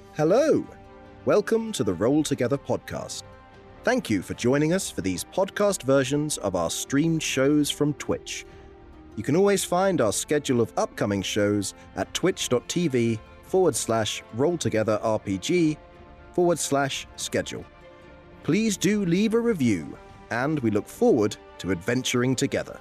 Hello! Welcome to the Roll Together podcast. Thank you for joining us for these podcast versions of our streamed shows from Twitch. You can always find our schedule of upcoming shows at twitch.tv/rolltogetherrpg/schedule. Please do leave a review, and we look forward to adventuring together.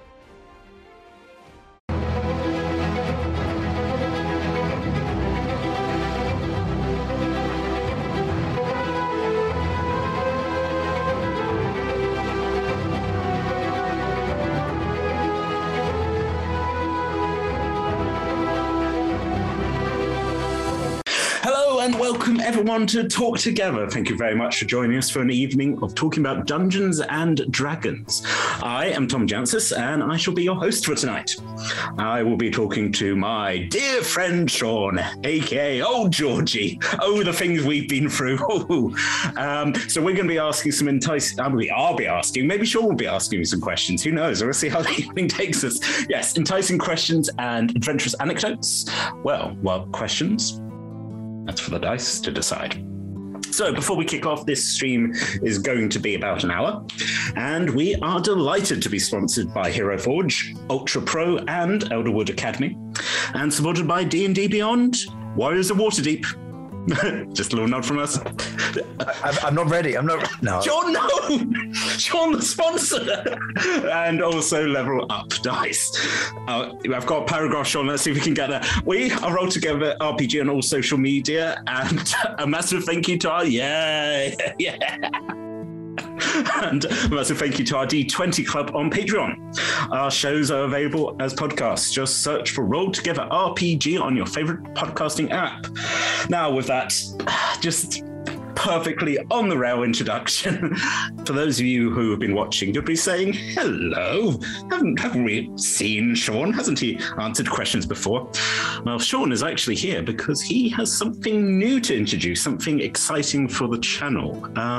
Welcome everyone to Talk Together. Thank you very much for joining us for an evening of talking about Dungeons and Dragons. I am Tom Jancis and I shall be your host for tonight. I will be talking to my dear friend Sean, aka Old Georgie. Oh, the things we've been through. So we're going to be asking some I'll be asking, maybe Sean will be asking me some questions. Who knows? We'll see how the evening takes us. Yes, enticing questions and adventurous anecdotes. Well, questions? That's for the dice to decide. So before we kick off, this stream is going to be about an hour, and we are delighted to be sponsored by Hero Forge, Ultra Pro, and Elderwood Academy, and supported by D&D Beyond, Warriors of Waterdeep. Just a little nod from us. I'm not ready. No. Sean, no! Sean, the sponsor! And also Level Up Dice. I've got a paragraph, Sean. Let's see if we can get there. We are Roll Together RPG on all social media, and a massive thank you to our... Yeah. And a massive thank you to our D20 Club on Patreon. Our shows are available as podcasts. Just search for Roll Together RPG on your favorite podcasting app. Now, with that, just perfectly on the rail introduction, for those of you who have been watching, you'll be saying, hello. Haven't we seen Sean? Hasn't he answered questions before? Well, Sean is actually here because he has something new to introduce, something exciting for the channel.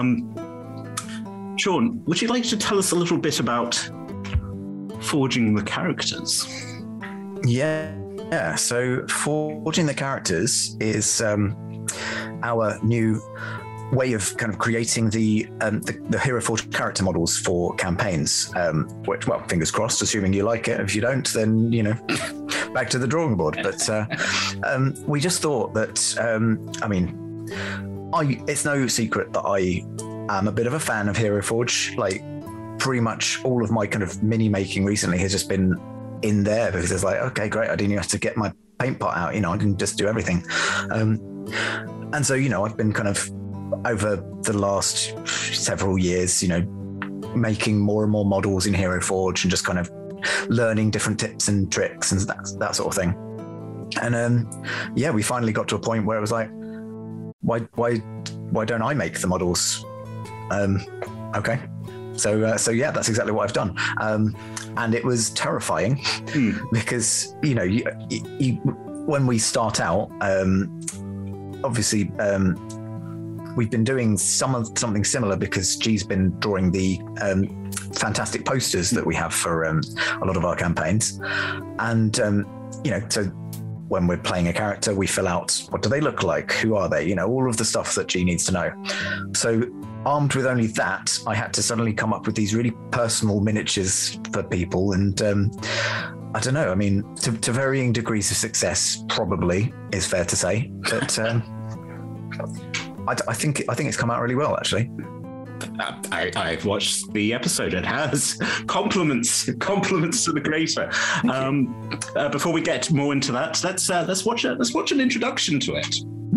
Sean, would you like to tell us a little bit about forging the characters? Yeah. So forging the characters is our new way of kind of creating the Hero Forge character models for campaigns. Which, well, fingers crossed, assuming you like it. If you don't, then back to the drawing board. But we just thought that it's no secret that I'm a bit of a fan of Hero Forge. Like, pretty much all of my kind of mini making recently has just been in there because it's like, okay, great, I didn't have to get my paint pot out, I can just do everything. And so, I've been kind of over the last several years, making more and more models in Hero Forge and just kind of learning different tips and tricks and that sort of thing. And we finally got to a point where it was like, why don't I make the models? Okay. So that's exactly what I've done. And it was terrifying because, when we start out, obviously, we've been doing something similar because G's been drawing the fantastic posters that we have for a lot of our campaigns. And, so when we're playing a character, we fill out, what do they look like? Who are they? all of the stuff that G needs to know. So armed with only that, I had to suddenly come up with these really personal miniatures for people. And I don't know, to varying degrees of success, probably is fair to say. But I think it's come out really well, actually. I've watched the episode. It has compliments to the creator. Before we get more into that, let's watch an introduction to it.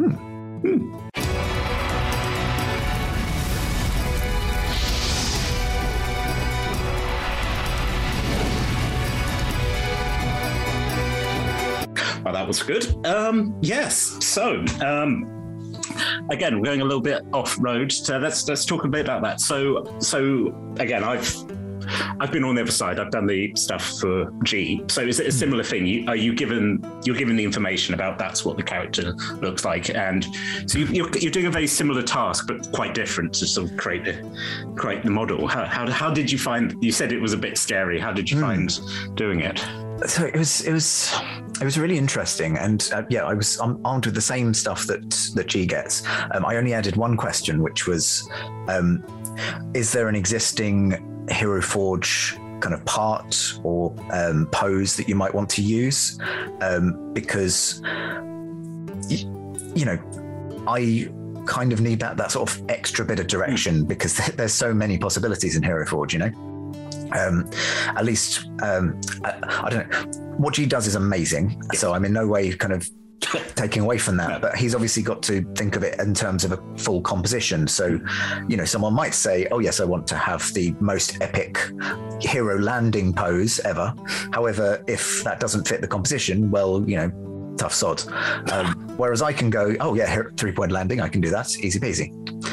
Well, that was good. Yes. So, again, we're going a little bit off road. So let's talk a bit about that. So again, I've been on the other side. I've done the stuff for G. So is it a similar thing? You're given the information about that's what the character looks like, and so you're doing a very similar task but quite different to sort of create the model. How did you find? You said it was a bit scary. How did you find doing it? So it was was really interesting, and I'm armed with the same stuff that G gets. I only added one question, which was, is there an existing Hero Forge kind of part or pose that you might want to use? Because I kind of need that sort of extra bit of direction, because there's so many possibilities in Hero Forge, at least I don't know, what G does is amazing, so I'm in no way kind of taking away from that, but he's obviously got to think of it in terms of a full composition. So someone might say, oh yes, I want to have the most epic hero landing pose ever. However, if that doesn't fit the composition, well, tough sod. Whereas I can go, oh yeah, 3-point landing, I can do that, easy peasy.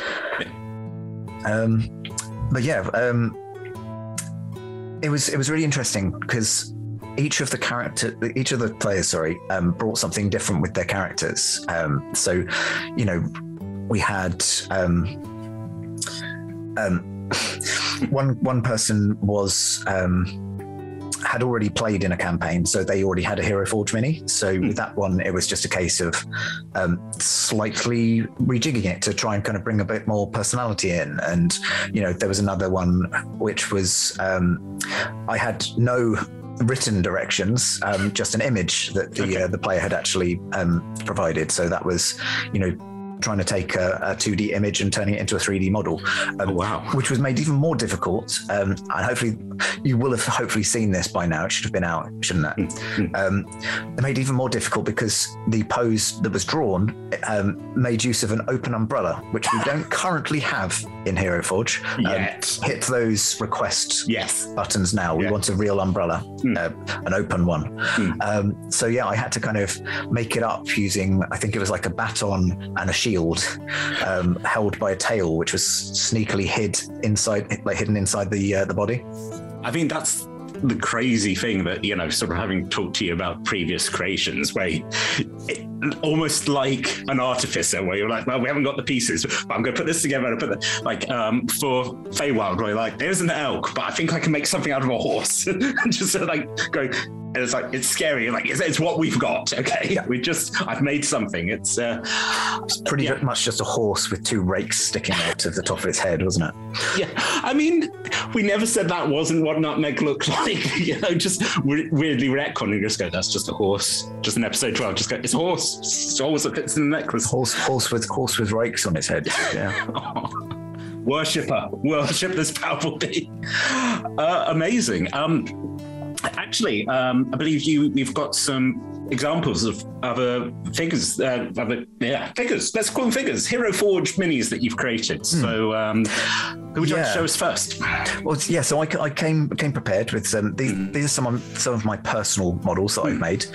It was really interesting, because each of the players, brought something different with their characters. So, we had one person was had already played in a campaign, so they already had a Hero Forge mini. So with that one, it was just a case of slightly rejigging it to try and kind of bring a bit more personality in. And there was another one which was I had no written directions, just an image that the player had actually provided. So that was trying to take a 2D image and turning it into a 3D model. Which was made even more difficult. And hopefully you will have hopefully seen this by now. It should have been out, shouldn't it? It made it even more difficult because the pose that was drawn made use of an open umbrella, which we don't currently have in Hero Forge. Hit those request buttons now. We want a real umbrella, an open one. So yeah, I had to kind of make it up using, I think it was like a baton and a shield held by a tail, which was sneakily hidden inside the body. I think that's the crazy thing that, sort of having talked to you about previous creations, where almost like an artificer, where you're like, well, we haven't got the pieces, but I'm going to put this together and put that, for Feywild, where you're like, there's an elk, but I think I can make something out of a horse. And just sort of like go, and it's like, it's scary. Like, it's what we've got. Okay. Yeah. I've made something. It's pretty much just a horse with 2 rakes sticking out of the top of its head, wasn't it? Yeah. I mean, we never said that wasn't what Nutmeg looked like, just weirdly retconning, just go, that's just a horse. Just in episode 12, just go, it's a horse. It's a horse that fits in the necklace. Horse with rakes on its head. Yeah. Worship this powerful being. Amazing. Actually, I believe you've got some examples of other figures. Figures. Let's call them figures. Hero Forge minis that you've created. So, who would you like to show us first? Well, yeah. So I came prepared with these are some of my personal models that I've made.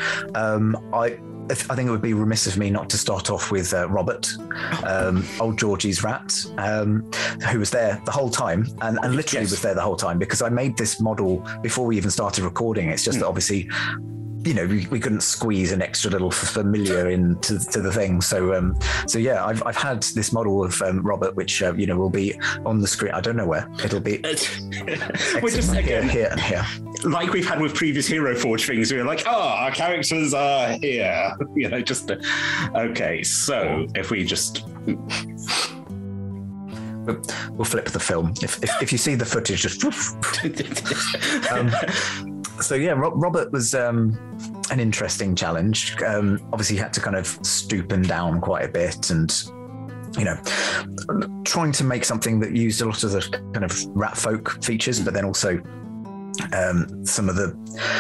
I think it would be remiss of me not to start off with Robert, old Georgie's rat, who was there the whole time and literally was there the whole time, because I made this model before we even started recording. It's just that obviously, we couldn't squeeze an extra little familiar into the thing. So yeah, I've had this model of Robert, which will be on the screen. I don't know where it'll be. We're just here and here. Like we've had with previous Hero Forge things, we're like, our characters are here. Okay. So if we just. We'll flip the film. If you see the footage, just. So yeah, Robert was an interesting challenge. Obviously, he had to kind of stoop and down quite a bit, and trying to make something that used a lot of the kind of rat folk features, but then also some of the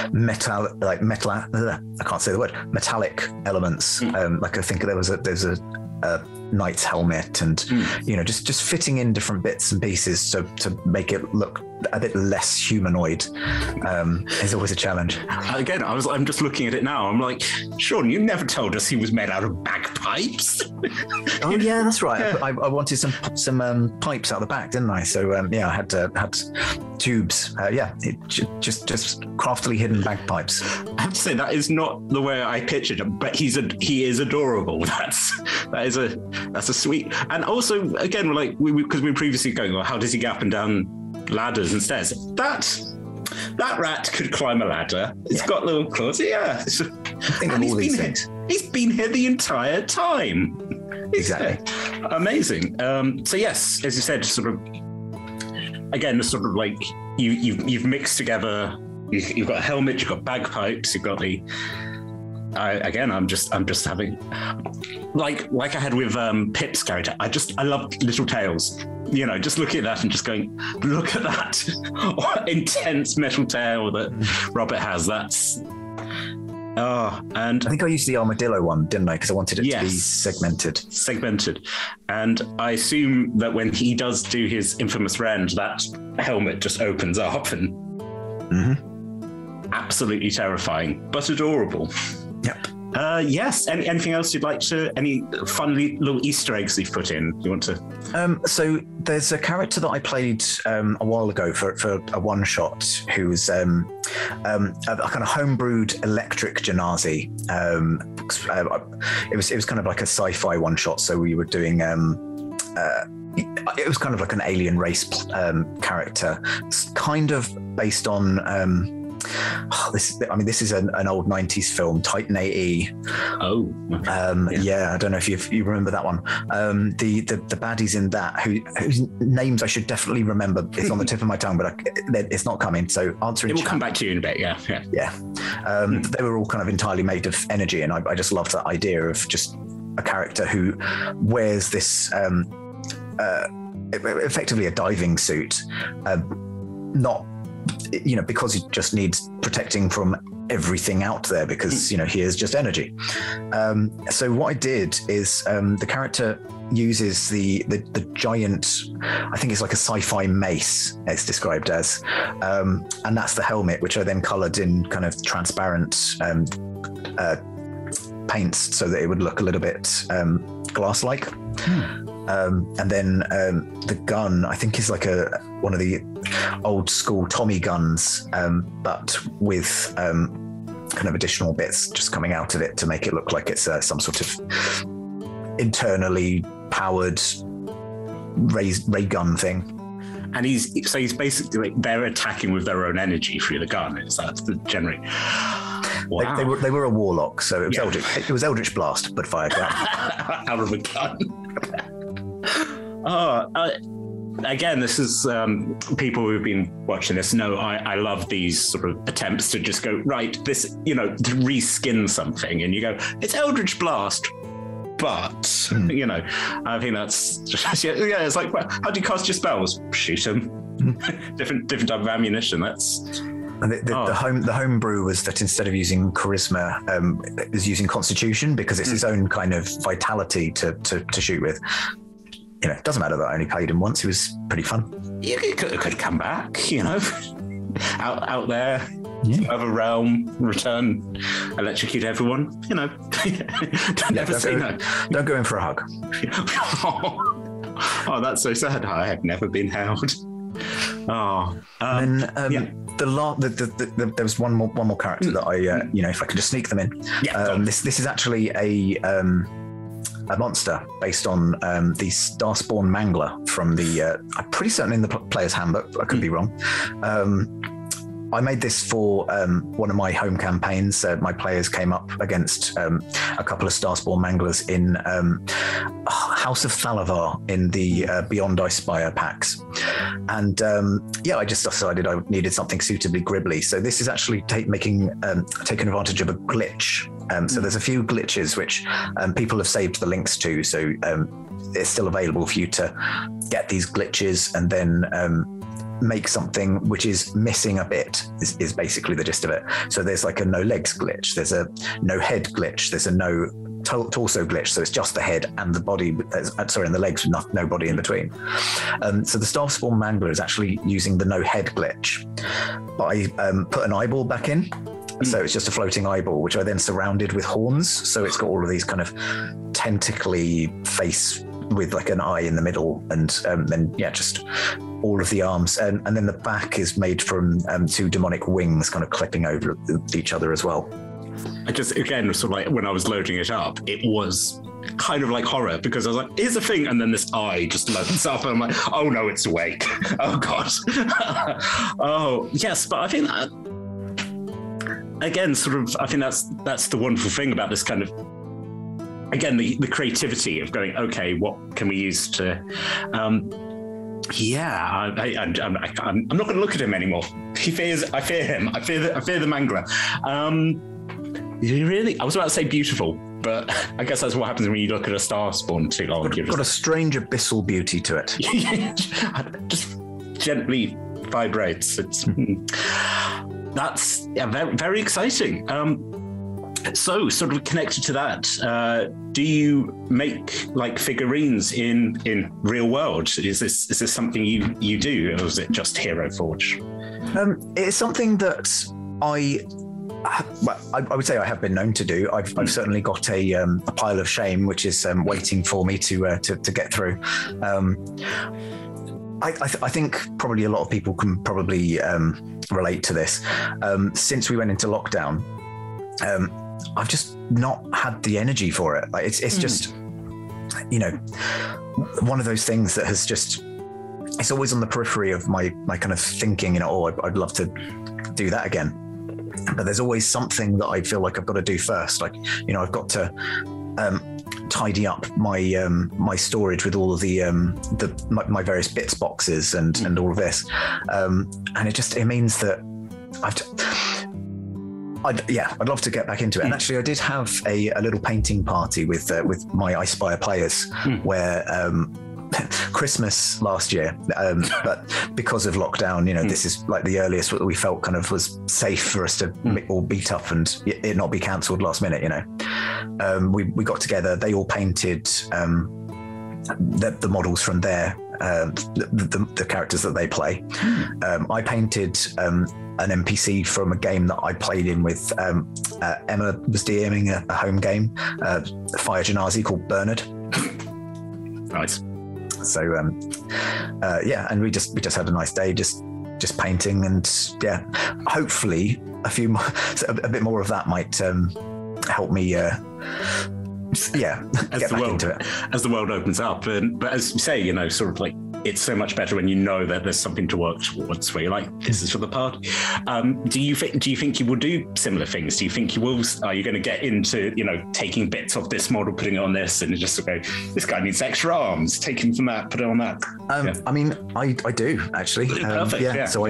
metallic elements. Like I think there's a knight's helmet, and just fitting in different bits and pieces to make it look a bit less humanoid is always a challenge. Again, I'm just looking at it now. I'm like, Sean, you never told us he was made out of bagpipes. Oh yeah, that's right. Yeah. I wanted some pipes out the back, didn't I? So I had tubes. Just craftily hidden bagpipes. I have to say that is not the way I pictured him, but he is adorable. That is a sweet. And also, again, because we were previously going, well, how does he get up and down ladders and stairs? That That rat could climb a ladder. It's got little claws. Yeah. And he's been here the entire time. Exactly. Amazing. So yes, as you said, sort of again, sort of like you've mixed together. You've got a helmet, you've got bagpipes, you've got the. I'm just having like I had with Pip's character. I love Little Tails. You know, just looking at that and just going, look at that intense metal tail that Robert has. That's. And I think I used the armadillo one, didn't I? Because I wanted it to be segmented. And I assume that when he does do his infamous rend, that helmet just opens up and absolutely terrifying, but adorable. Yep. Yes. Anything else you'd like to? Any fun little Easter eggs you've put in? You want to? So there's a character that I played a while ago for a one shot who's a kind of homebrewed electric Genasi. It was kind of like a sci-fi one shot. So we were doing. It was kind of like an alien race character, kind of based on. This is an old 90s film, Titan AE. Oh, yeah. I don't know if you remember that one. The baddies in that, whose names I should definitely remember. It's on the tip of my tongue, but it's not coming. So answering. It will come back to you in a bit. Yeah. They were all kind of entirely made of energy, and I just loved that idea of just a character who wears this effectively a diving suit, not. Because he just needs protecting from everything out there because, he is just energy. So what I did is the character uses the giant, I think it's like a sci-fi mace, it's described as, and that's the helmet, which I then coloured in kind of transparent paints so that it would look a little bit glass-like. And then the gun, I think, is like one of the old school Tommy guns, but with kind of additional bits just coming out of it to make it look like it's some sort of internally powered ray gun thing. And he's basically they're attacking with their own energy through the gun. Is that the generally? Wow. They were a warlock, so it was it was Eldritch Blast, but fired out of a gun. Again, this is people who've been watching this know I love these sort of attempts to just go, right, this, to reskin something, and you go, it's Eldritch Blast, but, I think that's just, it's like, how do you cast your spells? Shoot them. different type of ammunition. That's... And the homebrew was that instead of using charisma, it was using constitution because it's its own kind of vitality to shoot with. It doesn't matter that I only played him once. It was pretty fun. You could come back, out there, other realm, return, electrocute everyone. Don't go in for a hug. Oh, that's so sad. I have never been held. There was one more character that I, if I could just sneak them in. This is actually a monster based on the Starspawn Mangler from the. I'm pretty certain in the player's handbook. I could be wrong. I made this for one of my home campaigns. My players came up against a couple of Starspawn Manglers in House of Thalavar in the Beyond Icespire packs. And I just decided I needed something suitably gribbly. So this is actually taking advantage of a glitch. So there's a few glitches which people have saved the links to. So it's still available for you to get these glitches and then make something which is missing a bit is basically the gist of it. So there's like a no legs glitch, there's a no head glitch, there's a no torso glitch, so it's just the head and the body, and the legs with no body in between. So the Starspawn Mangler is actually using the no head glitch. I put an eyeball back in, so it's just a floating eyeball, which I then surrounded with horns, so it's got all of these kind of tentacly face with like an eye in the middle, and then just all of the arms, and then the back is made from two demonic wings kind of clipping over each other as well. I just, again, sort of like when I was loading it up, it was kind of like horror, because I was like, here's the thing, and then this eye just loads up, and I'm like, oh no, it's awake. Oh God. Oh yes, but I think that, again, sort of, I think that's the wonderful thing about this kind of, again, the creativity of going, okay, what can we use to I'm not going to look at him anymore. I fear him. I fear the mangler. Really? I was about to say beautiful, but I guess that's what happens when you look at a star spawn too long. It's got a strange abyssal beauty to it. Just gently vibrates. That's very, very exciting. So, sort of connected to that, do you make like figurines in real world? Is this something you do, or is it just Hero Forge? It's something that I would say I have been known to do. I've certainly got a pile of shame, which is waiting for me to get through. I think probably a lot of people can probably relate to this. Since we went into lockdown, I've just not had the energy for it. Like it's just, you know, one of those things that has just, it's always on the periphery of my kind of thinking, you know, oh, I'd love to do that again. But there's always something that I feel like I've got to do first. Like, you know, I've got to tidy up my storage with all of my various bits boxes and all of this. And it means that I'd love to get back into it. And actually, I did have a little painting party with my iSpire players where Christmas last year, but because of lockdown, you know, this is like the earliest that we felt kind of was safe for us to all meet up and it not be cancelled last minute, you know. We got together, they all painted the models from their the characters that they play. I painted an NPC from a game that I played in with Emma was DMing a home game, Fire Genasi, called Bernard. Nice. So and we just had a nice day just painting, and hopefully a bit more of that might help me get back into it as the world opens up. But as you say, you know, sort of like, it's so much better when you know that there's something to work towards, where you're like, this is for the party. Do you think you will do similar things? Do you think are you going to get into, you know, taking bits of this model, putting it on this, and just go, this guy needs extra arms, take him from that, put it on that? I mean, I do actually. Perfect. Yeah. So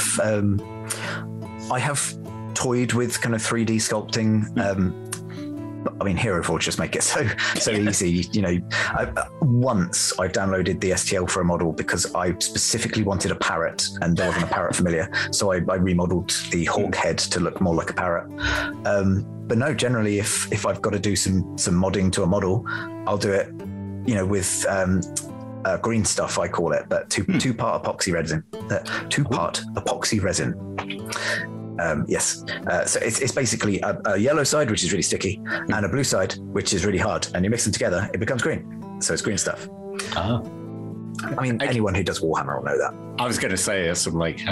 I have toyed with kind of 3D sculpting. I mean, Hero Forge just make it so easy. You know, once I've downloaded the STL for a model because I specifically wanted a parrot, and there wasn't a parrot familiar, so I remodeled the hawk head to look more like a parrot. But no, generally, if I've got to do some modding to a model, I'll do it, you know, with green stuff, I call it, but two-part epoxy resin. Two-part epoxy resin. Yes. So it's basically a yellow side, which is really sticky, and a blue side, which is really hard. And you mix them together, it becomes green. So it's green stuff. I mean, anyone who does Warhammer will know that. I was going to say something like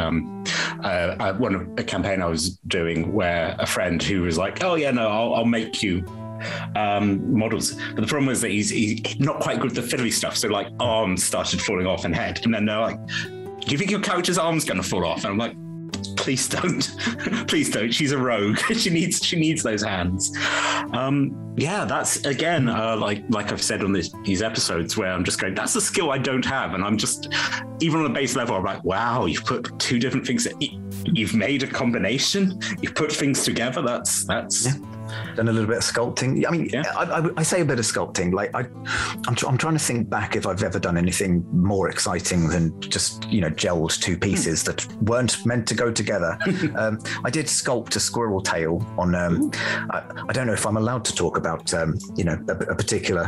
a campaign I was doing where a friend who was like, oh, yeah, no, I'll make you models. But the problem was that he's not quite good at the fiddly stuff. So like arms started falling off and head. And then they're like, do you think your character's arm's going to fall off? And I'm like, please don't. Please don't. She's a rogue. she needs those hands. That's again like I've said on these episodes, where I'm just going, that's a skill I don't have, and I'm just, even on a base level, I'm like, wow, you've put two different things. You've made a combination. You've put things together. That's. Yeah. Done a little bit of sculpting. I mean, I say a bit of sculpting. Like I'm trying to think back if I've ever done anything more exciting than just, you know, gelled two pieces that weren't meant to go together. I did sculpt a squirrel tail on. I don't know if I'm allowed to talk about you know, a particular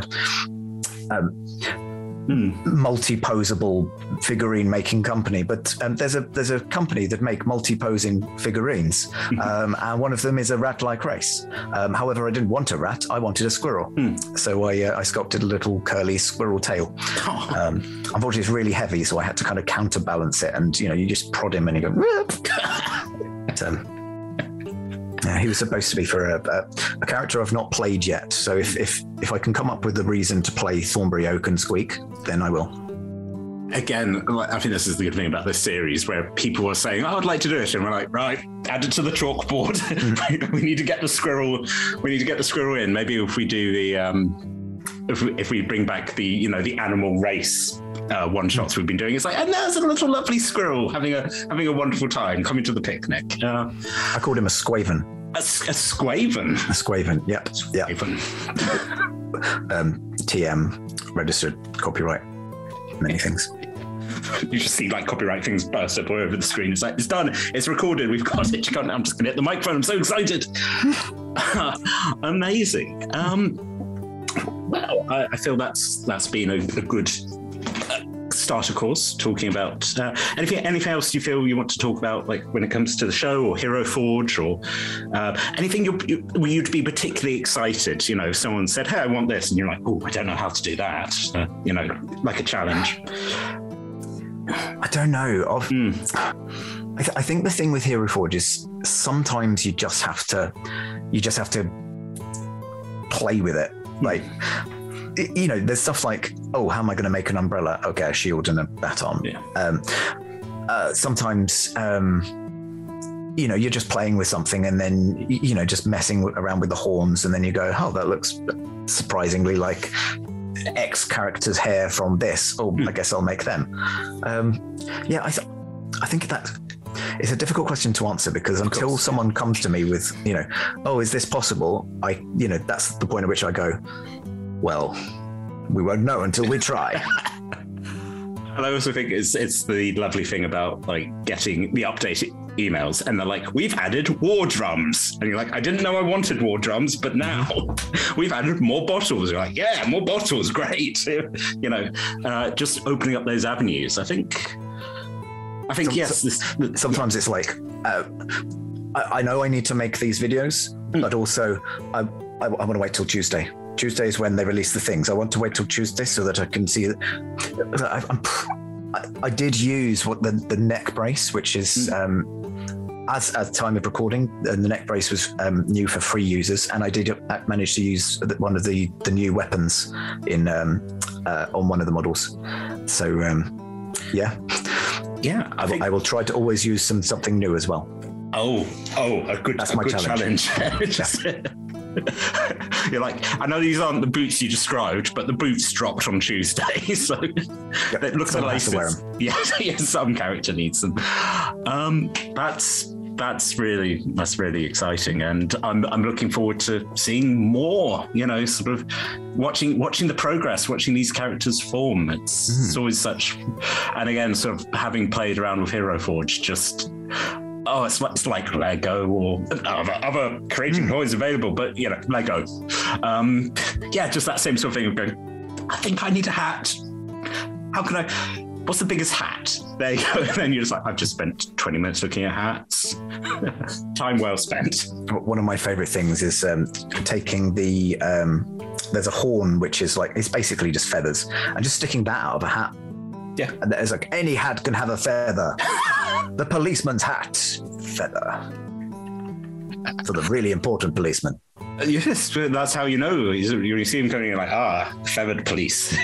multi-posable figurine making company, but there's a company that make multi-posing figurines, and one of them is a rat-like race. However, I didn't want a rat, I wanted a squirrel. So I sculpted a little curly squirrel tail. Unfortunately, it's really heavy, so I had to kind of counterbalance it, and you know, you just prod him and you go He was supposed to be for a character I've not played yet. So if I can come up with a reason to play Thornbury Oakensqueak, then I will. Again, I think this is the good thing about this series, where people are saying, "Oh, I'd like to do it," and we're like, "Right, add it to the chalkboard." We need to get the squirrel. We need to get the squirrel in. Maybe if we do the, if we bring back the animal race one shots we've been doing, it's like, and there's a little lovely squirrel having a wonderful time coming to the picnic. I called him a squaven. A squaven. A squaven. Yep. Squaven. TM, registered copyright. Many things. You just see like copyright things burst up all over the screen. It's like, it's done, it's recorded, we've got it. I'm just gonna hit the microphone. I'm so excited. Amazing. Well, I feel that's been a good starter course, talking about anything else you feel you want to talk about, like when it comes to the show or Hero Forge, or anything you'd be particularly excited, if someone said, "Hey, I want this," and you're like, "Oh, I don't know how to do that," like a challenge. I don't know. I think the thing with Hero Forge is sometimes you just have to play with it. Like, there's stuff like, oh, how am I going to make an umbrella? Okay, a shield and a baton. Yeah. Sometimes, you're just playing with something, and then, just messing around with the horns, and then you go, oh, that looks surprisingly like X character's hair from this. Oh, I guess I'll make them. I think that it's a difficult question to answer, because until someone comes to me with, oh, is this possible? That's the point at which I go, well, we won't know until we try. And I also think it's the lovely thing about like getting the updated emails, and they're like, "We've added war drums," and you're like, "I didn't know I wanted war drums, but now we've added more bottles." You're like, "Yeah, more bottles, great." Just opening up those avenues. I think yes. Sometimes it's like, I know I need to make these videos, but also I want to wait till Tuesday. Tuesday is when they release the things. I want to wait till Tuesday so that I can see it. I did use the neck brace, which is as at the time of recording, the neck brace was new for free users, and I did manage to use one of the new weapons in on one of the models. So yeah, I will try to always use something new as well. A good challenge. You're like, I know these aren't the boots you described, but the boots dropped on Tuesday, so look at the laces. Yeah, some character needs them. That's really exciting, and I'm looking forward to seeing more. Sort of watching the progress, watching these characters form. It's always such, and again, sort of having played around with Hero Forge, just. Oh, it's like Lego or other creating toys available, but Lego. Just that same sort of thing of going, I think I need a hat. How can I? What's the biggest hat? There you go. And then you're just like, I've just spent 20 minutes looking at hats. Time well spent. One of my favorite things is taking the there's a horn which is like, it's basically just feathers, and just sticking that out of a hat. Yeah. And there's like, any hat can have a feather. The policeman's hat, feather. For the really important policeman. Yes, that's how you know. You see him coming, you're like, feathered police.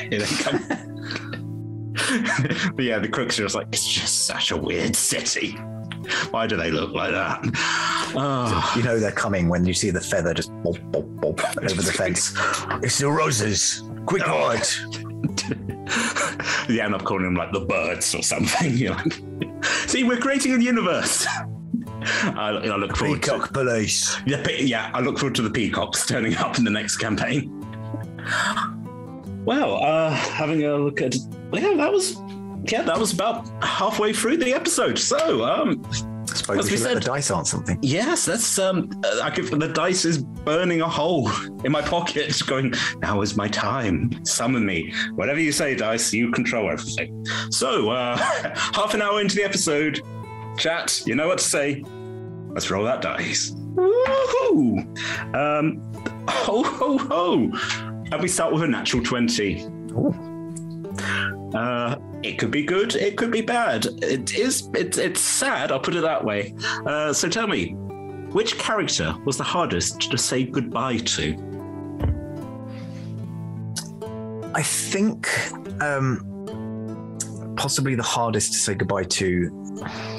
But yeah, the crooks are just like, it's just such a weird city. Why do they look like that? So, they're coming when you see the feather just bob, bob, bob over the fence. It's the roses. Quick hide. You end up calling them like the birds or something. You're like, see, we're creating a universe. I look forward Peacock police. Yeah, I look forward to the peacocks turning up in the next campaign. Well, having a look at that was about halfway through the episode. So, I suppose we should let the dice answer something. Yes, that's the dice is burning a hole in my pocket, going, now is my time. Summon me. Whatever you say, dice, you control everything. So, half an hour into the episode, chat, you know what to say. Let's roll that dice. Woohoo! Ho, ho, ho! And we start with a natural 20. Ooh. It could be good, it could be bad. It's sad, I'll put it that way. So tell me, which character was the hardest to say goodbye to? I think possibly the hardest to say goodbye to.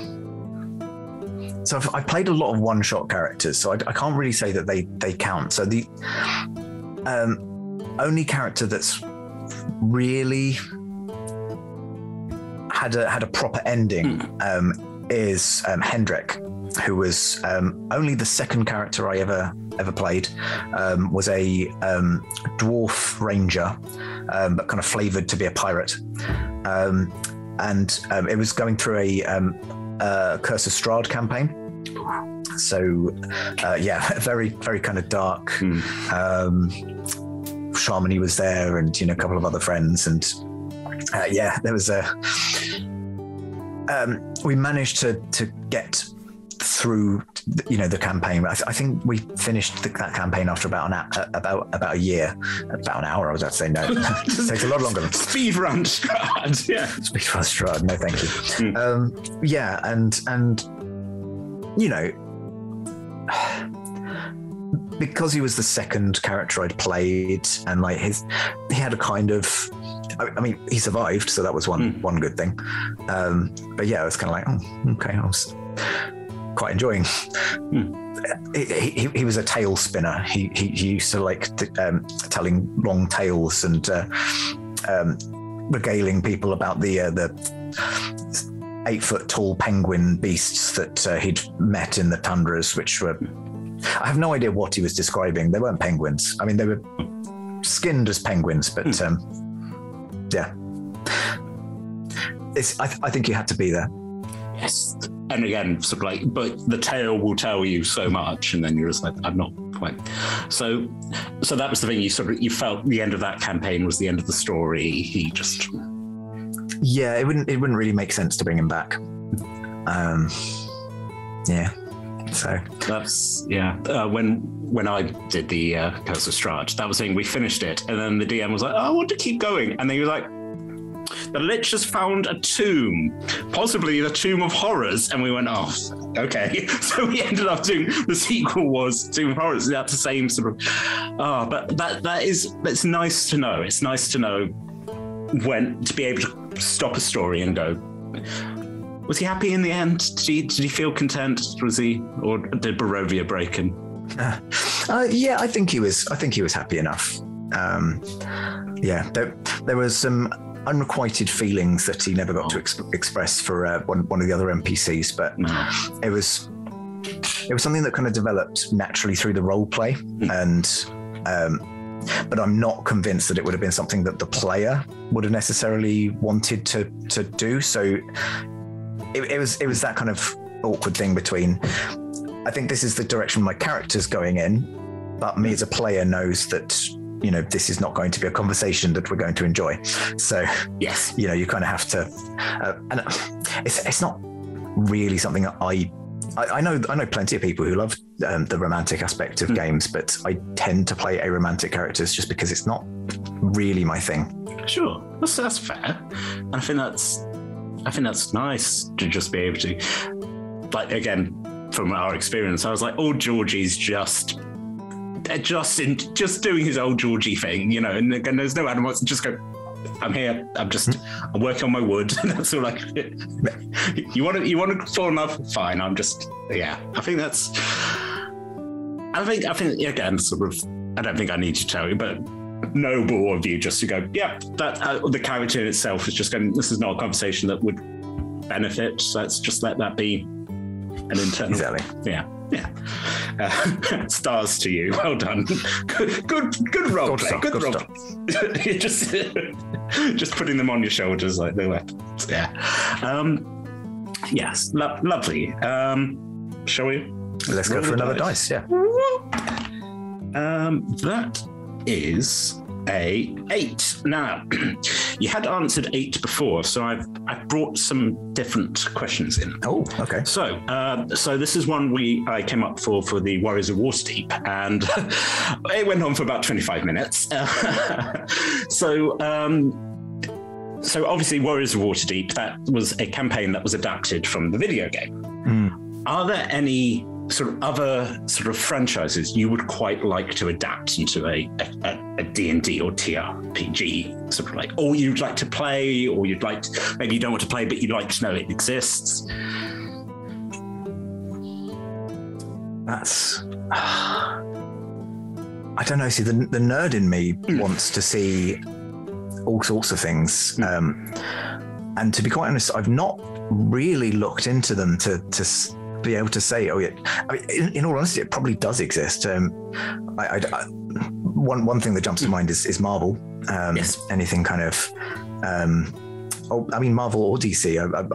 So I've played a lot of one-shot characters, so I can't really say that they count. So the only character that's really had a proper ending is Hendrik, who was only the second character I ever played. Was a dwarf ranger, but kind of flavored to be a pirate, and it was going through a Curse of Strahd campaign. So very very kind of dark. Sharmony was there, and a couple of other friends, and there was we managed to get through the campaign. I think we finished that campaign after about a year, about an hour. I was about to say no. It takes a lot longer. Speed run Strahd. Yeah, speed run Strahd. No, thank you. Because he was the second character I'd played, and he had a kind of, I mean, he survived, so that was one good thing. But yeah, I was kind of like, oh, okay, I was quite enjoying. He was a tale spinner. He used to like telling long tales and regaling people about the 8-foot tall penguin beasts that he'd met in the tundras, which were, I have no idea what he was describing. They weren't penguins. I mean, they were skinned as penguins, but yeah. I think you had to be there. Yes. And again, sort of like, but the tale will tell you so much, and then you're just like, I'm not quite. So that was the thing. You felt the end of that campaign was the end of the story. He just. Yeah, it wouldn't really make sense to bring him back. Yeah. So that's when I did the Curse of Strahd, that was saying we finished it, and then the DM was like, oh, I want to keep going, and then he was like, the Lich has found a tomb, possibly the Tomb of Horrors, and we went, oh, okay. So we ended up doing, the sequel was Tomb of Horrors. That's the same sort of, but that's nice to know. It's nice to know when to be able to stop a story and go, was he happy in the end? Did he feel content? Or did Barovia break him? Yeah, I think he was happy enough. There was some unrequited feelings that he never got to express for one of the other NPCs, but it was something that kind of developed naturally through the role play, and but I'm not convinced that it would have been something that the player would have necessarily wanted to do. So it was that kind of awkward thing between, I think this is the direction my character's going in, but me as a player knows that this is not going to be a conversation that we're going to enjoy. So yes, you kind of have to, and it's not really something that I know plenty of people who love the romantic aspect of games, but I tend to play aromantic characters just because it's not really my thing. Sure, that's fair, and I think that's nice to just be able to, like, again, from our experience, I was like, oh, Georgie's just doing his old Georgie thing, and again, there's no animals. Just go, I'm here. I'm working on my wood. That's all. Like, you want to fall in love? Fine. I'm just, yeah. I think again, sort of. I don't think I need to tell you, but noble of you just to go, yeah. That the character in itself is just going. This is not a conversation that would benefit. So let's just let that be an internal. Exactly. Yeah. Yeah. Stars to you. Well done. Good role play. Good role play. just putting them on your shoulders like they're weapons. Yeah. Yes. Lovely. Shall we? Let's go for another dice. Yeah. That is a 8. Now, you had answered 8 before, so I've brought some different questions in. Oh, okay. So this is one I came up for the Warriors of Waterdeep, and it went on for about 25 minutes. So obviously Warriors of Waterdeep, that was a campaign that was adapted from the video game. Are there any sort of other sort of franchises you would quite like to adapt into a D&D or TRPG, sort of like, or you'd like to play, or you'd like to, maybe you don't want to play, but you'd like to know it exists? That's... I don't know. See, the nerd in me wants to see all sorts of things. And to be quite honest, I've not really looked into them to be able to say, oh yeah. I mean, in all honesty, it probably does exist. One thing that jumps to mind is Marvel. Yes. Anything kind of, Marvel or DC.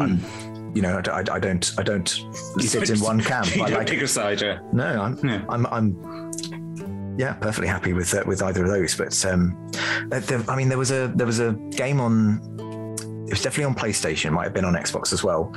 I don't sit in one camp. You don't pick a side. Yeah. No, I'm perfectly happy with either of those. But there was a game on. It was definitely on PlayStation. Might have been on Xbox as well.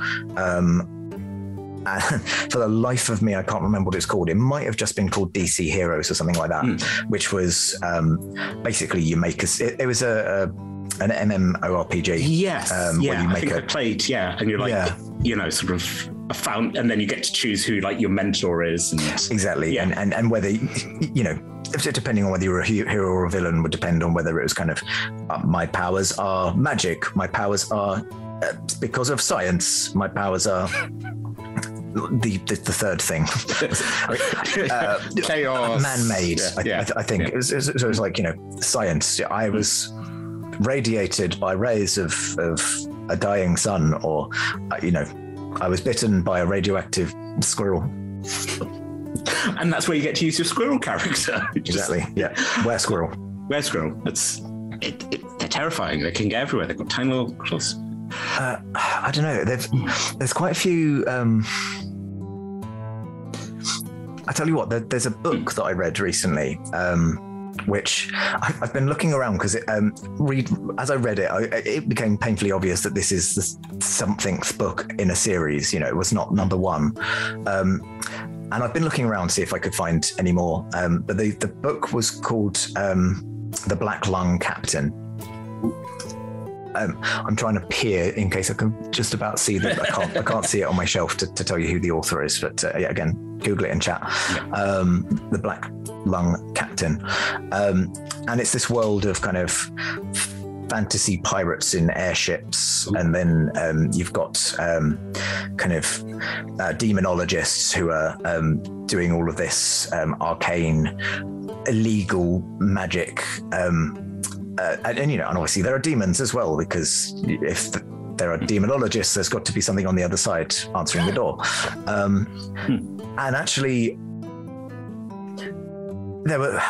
And for the life of me, I can't remember what it's called. It might have just been called DC Heroes or something like that, which was basically you make it was an MMORPG. Yes. Where you make I played. Yeah, and you're like, sort of a found, and then you get to choose who like your mentor is. And, exactly. Yeah. And whether depending on whether you're a hero or a villain would depend on whether it was kind of my powers are magic, my powers are because of science, my powers are the third thing. Chaos, man-made. I think it was like science. I was radiated by rays of a dying sun, or I was bitten by a radioactive squirrel. And that's where you get to use your squirrel character. Exactly. Yeah. Were squirrel. They're terrifying. They can get everywhere. They've got tiny little claws. I don't know. There's quite a few. I tell you what. There's a book that I read recently, which I've been looking around because as I read it, it became painfully obvious that this is the somethingth book in a series. It was not number one. And I've been looking around to see if I could find any more. But the book was called The Black Lung Captain. I'm trying to peer in case I can just about see that. I can't see it on my shelf to tell you who the author is. But again, Google it in chat. The Black Lung Captain. And it's this world of kind of fantasy pirates in airships. And then you've got kind of demonologists who are doing all of this arcane, illegal magic. And obviously there are demons as well, because if there are demonologists, there's got to be something on the other side answering the door. And actually, there were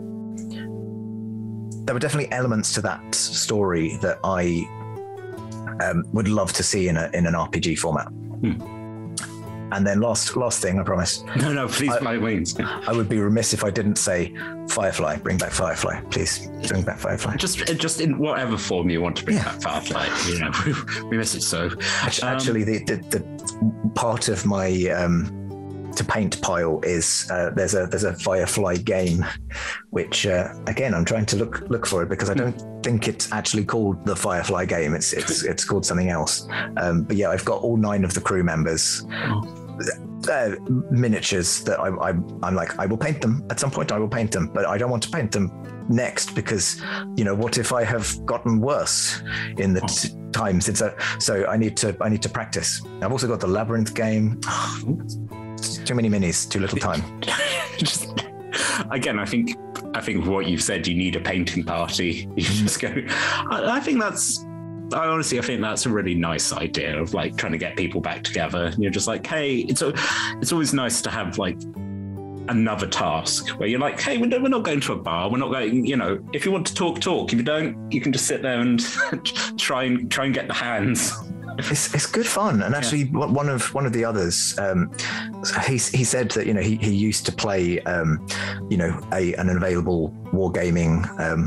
definitely elements to that story that I would love to see in an RPG format. And then last thing, I promise. No, please, by means. I would be remiss if I didn't say Firefly. Bring back Firefly, please. Bring back Firefly. Just in whatever form you want to bring back Firefly. We miss it so. Actually, the part of my to paint pile is there's a Firefly game, which again I'm trying to look for it because I don't think it's actually called the Firefly game. It's called something else. But yeah, I've got all 9 of the crew members. Miniatures that I'm like, I will paint them at some point. I will paint them, but I don't want to paint them next because what if I have gotten worse in the time since so I need to practice. I've also got the Labyrinth game. Too many minis, too little time. Again, I think what you've said, you need a painting party. You just go. I think that's a really nice idea of like trying to get people back together. And you're just like, hey, it's always nice to have like another task where you're like, hey, we're not going to a bar. We're not going, if you want to talk. If you don't, you can just sit there and try and get the hands. It's good fun, and actually, one of the others, he said that he used to play, an unavailable wargaming,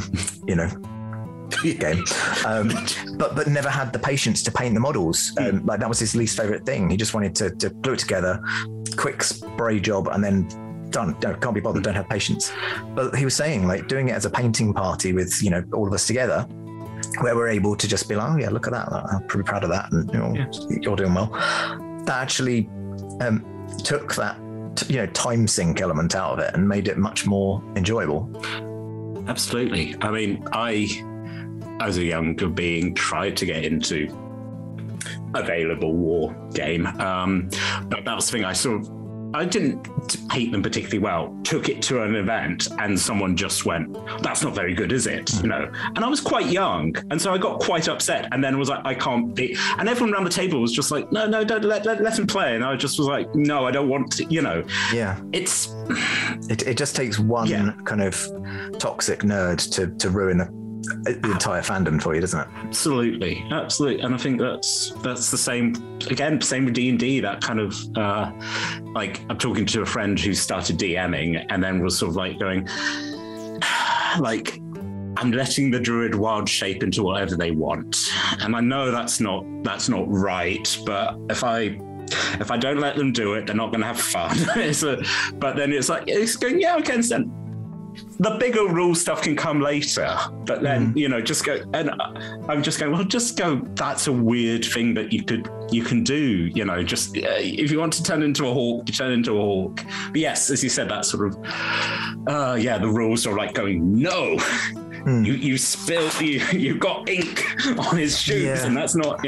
game, but never had the patience to paint the models. Like that was his least favorite thing. He just wanted to glue it together, quick spray job, and then done. No, can't be bothered. Don't have patience. But he was saying like doing it as a painting party with all of us together, where we're able to just be like, oh yeah, look at that. I'm pretty proud of that. And you're doing well. That actually took that time sink element out of it and made it much more enjoyable. Absolutely. I mean, I, as a younger being, tried to get into available war game, but that was the thing. I didn't hate them particularly well, took it to an event and someone just went, that's not very good, is it? And I was quite young. And so I got quite upset and then was like, I can't be. And everyone around the table was just like, no, don't let him play. And I just was like, no, I don't want to, Yeah. It just takes one kind of toxic nerd to ruin the entire fandom for you, doesn't it? Absolutely. And I think that's the same with D&D, that kind of like, I'm talking to a friend who started DMing and then was sort of like going like, I'm letting the druid wild shape into whatever they want, and I know that's not right, but if I don't let them do it, they're not going to have fun. But then it's going, yeah, okay, understand. The bigger rule stuff can come later, but then just go. And I'm just going, well, just go. That's a weird thing that you can do. Just if you want to turn into a hawk, you turn into a hawk. But yes, as you said, that sort of the rules are like going, no, you spilled, you've got ink on his shoes, and that's not.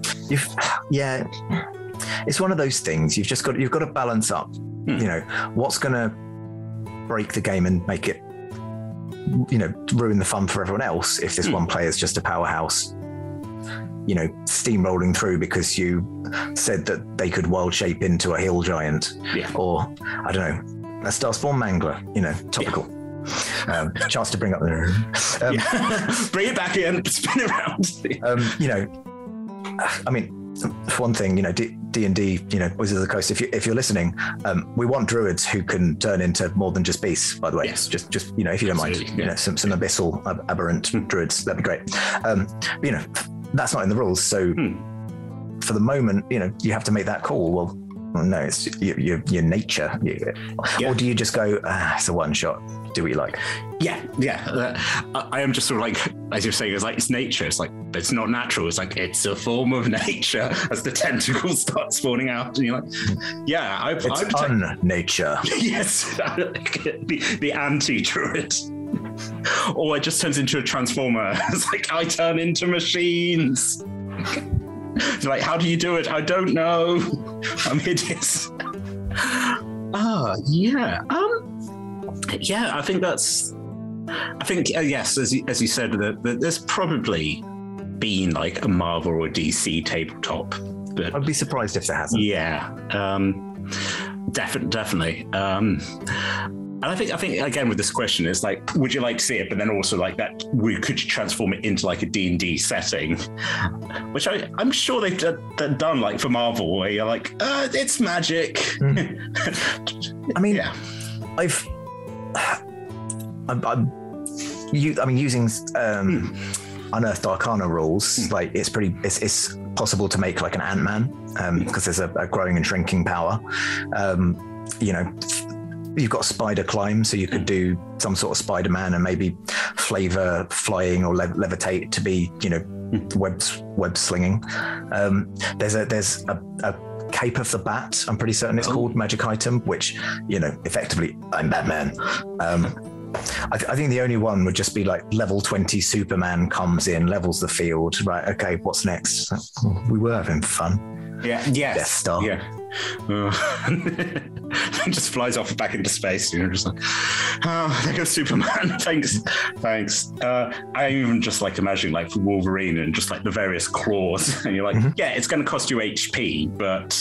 It's one of those things. You've got to balance up. What's going to break the game and make it, ruin the fun for everyone else if this one player is just a powerhouse, steamrolling through because you said that they could wild shape into a hill giant, or I don't know, a Starspawn Mangler, topical. Chance to bring up the bring it back in, spin it around. I mean, for one thing, D&D, Wizards of the Coast, if you're listening, we want druids who can turn into more than just beasts, by the way. Yes. Just if you don't mind, some abyssal aberrant druids, that'd be great. That's not in the rules. So for the moment, you have to make that call. Well, no, it's your nature. Or do you just go, it's a one shot, do what you like? I am just sort of like, as you're saying, it's nature. It's like, it's not natural. It's like, it's a form of nature as the tentacles start spawning out. And you're like, it's un-nature. Yes, the anti-druid. Or it just turns into a transformer. It's like, I turn into machines. It's like, how do you do it? I don't know. I'm hideous. Yes, as you said, that there's probably been like a Marvel or DC tabletop. But I'd be surprised if there hasn't. Yeah, definitely. And I think again with this question is like, would you like to see it? But then also like that, could you transform it into like a D&D setting? Which I'm sure they've done like for Marvel, where you're like, it's magic. I mean, I'm using Unearthed Arcana rules. Like it's possible to make like an Ant-Man because there's a growing and shrinking power. You've got spider climb, so you could do some sort of Spider-Man and maybe flavor flying or levitate to be, web slinging. There's a Cape of the Bat, I'm pretty certain it's called, magic item, which, effectively, I'm Batman. I think the only one would just be like level 20 Superman comes in, levels the field. Right, okay, what's next? We were having fun. Yeah, yes. Death Star. Yeah. Just flies off back into space. Just like, there goes Superman. Thanks. I even just like imagining like Wolverine and just like the various claws, and you're like, it's going to cost you HP, but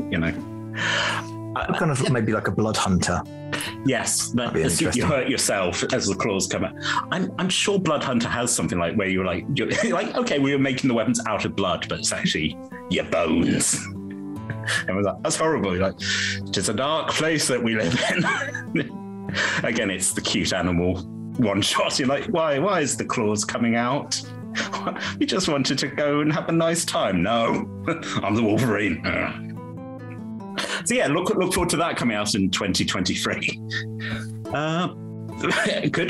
kind of maybe like a blood hunter. Yes, you hurt yourself as the claws come out. I'm sure Blood Hunter has something like where you're like, okay, we were making the weapons out of blood, but it's actually your bones. And was like, that's horrible. You're like, it's a dark place that we live in. Again, it's the cute animal one shot. You're like, why is the claws coming out? We just wanted to go and have a nice time. No, I'm the Wolverine. So yeah, look forward to that coming out in 2023. Good.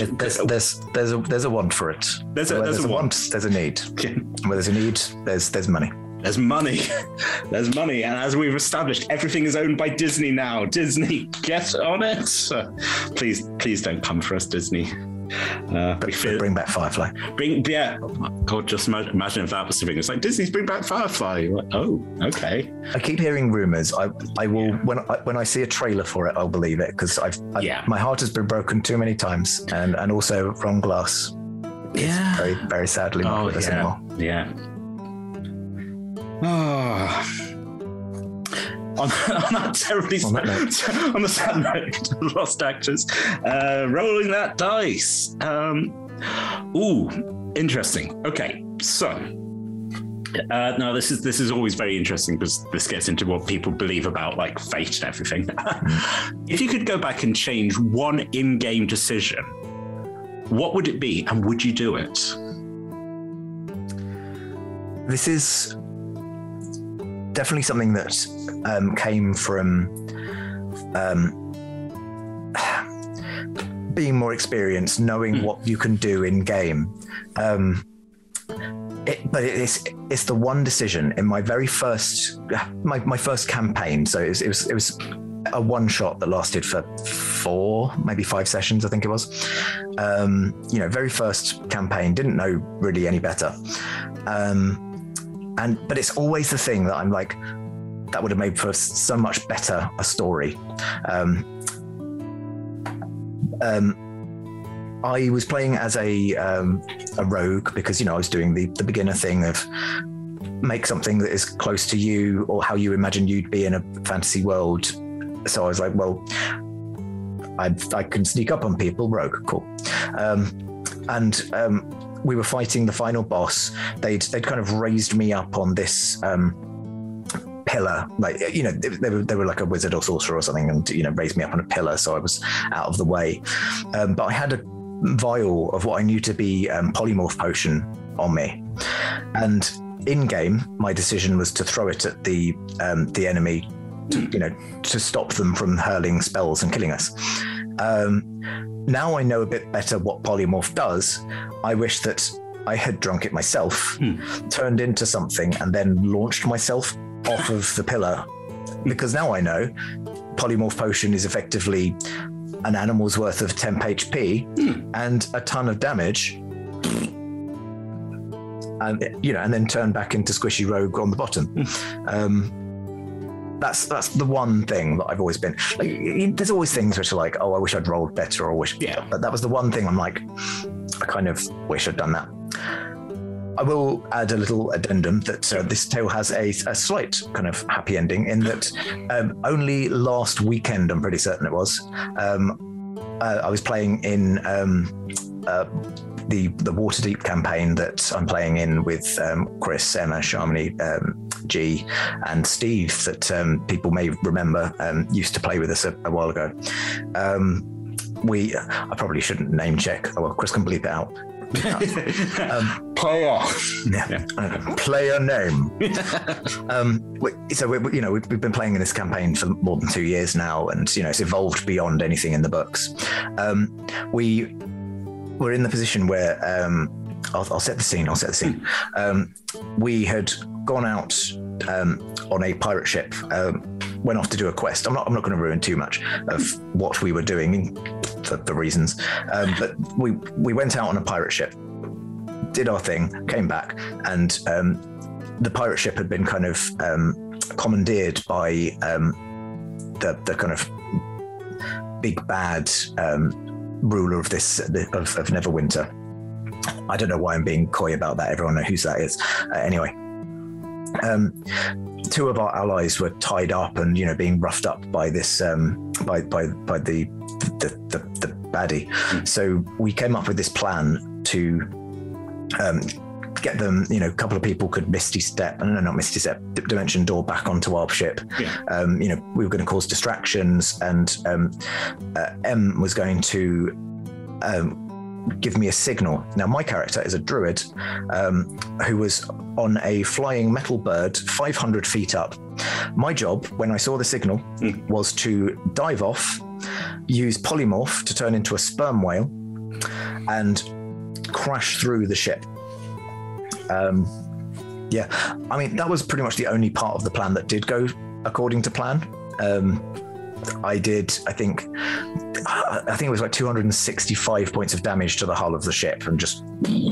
There's a want for it. There's a want. There's a need. Where there's a need, there's money. There's money. There's money. And as we've established, everything is owned by Disney now. Disney, get on it. Please don't come for us, Disney. Bring back Firefly. Oh my God, just imagine if that was the thing. It's like, Disney's bring back Firefly. You're like, oh, okay. I keep hearing rumors. I will, when I see a trailer for it, I'll believe it, because my heart has been broken too many times, and also Ron Glass. Yeah. Very, very sadly not with us anymore. Yeah. Oh. On that terribly on the sad note, lost actors, rolling that dice. Interesting. Okay, so now this is always very interesting, because this gets into what people believe about like fate and everything. If you could go back and change one in-game decision, what would it be, and would you do it? This is definitely something that came from being more experienced, knowing what you can do in game. But it's the one decision in my very first my first campaign. So it was a one shot that lasted for 4, maybe 5 sessions, I think it was. Very first campaign, didn't know really any better. But it's always the thing that I'm like, that would have made for so much better a story. I was playing as a rogue, because I was doing the beginner thing of make something that is close to you or how you imagine you'd be in a fantasy world. So I was like, well, I can sneak up on people, rogue, cool. We were fighting the final boss. They'd kind of raised me up on this pillar, like, they were like a wizard or sorcerer or something, and raised me up on a pillar, so I was out of the way. But I had a vial of what I knew to be polymorph potion on me, and in game, my decision was to throw it at the enemy, to stop them from hurling spells and killing us. Now I know a bit better what polymorph does. I wish that I had drunk it myself, turned into something, and then launched myself off of the pillar. Because now I know polymorph potion is effectively an animal's worth of temp HP and a ton of damage. And then turn back into Squishy Rogue on the bottom. That's the one thing that I've always been like. There's always things which are like, oh, I wish I'd rolled better, or wish. Yeah. But that was the one thing I'm like, I kind of wish I'd done that. I will add a little addendum that this tale has a slight kind of happy ending, in that only last weekend, I'm pretty certain it was, I was playing in the Waterdeep campaign that I'm playing in with Chris, Emma, Sharmini, G, and Steve, that people may remember used to play with us a while ago. I probably shouldn't name check. Oh, well, Chris can bleep it out. Player. Yeah. Player name. So we've been playing in this campaign for more than 2 years now, and it's evolved beyond anything in the books. We're in the position where I'll set the scene. We had gone out on a pirate ship, went off to do a quest. I'm not going to ruin too much of what we were doing for the reasons, but we went out on a pirate ship, did our thing, came back, and the pirate ship had been kind of commandeered by the kind of big bad ruler of this of Neverwinter. I don't know why I'm being coy about that. Everyone knows who that is. Anyway, 2 of our allies were tied up and being roughed up by this by the baddie. So we came up with this plan to get them. A couple of people could dimension door back onto our ship. Yeah. We were going to cause distractions, and M was going to give me a signal. Now, my character is a druid who was on a flying metal bird 500 feet up. My job, when I saw the signal, was to dive off, use polymorph to turn into a sperm whale, and crash through the ship. Yeah, I mean, that was pretty much the only part of the plan that did go according to plan. I think it was like 265 points of damage to the hull of the ship, and just